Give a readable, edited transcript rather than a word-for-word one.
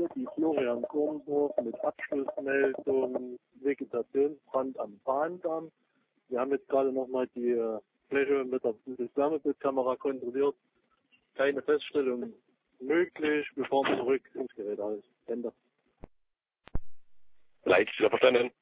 hier die Florian Kornhof mit Abschlussmeldung Vegetationsbrand am Bahndamm. Wir haben jetzt gerade nochmal die Fläche mit der Wärmebildkamera kontrolliert. Keine Feststellung möglich. Wir fahren zurück ins Gerätehaus. Ende. Leicht, wieder verstanden.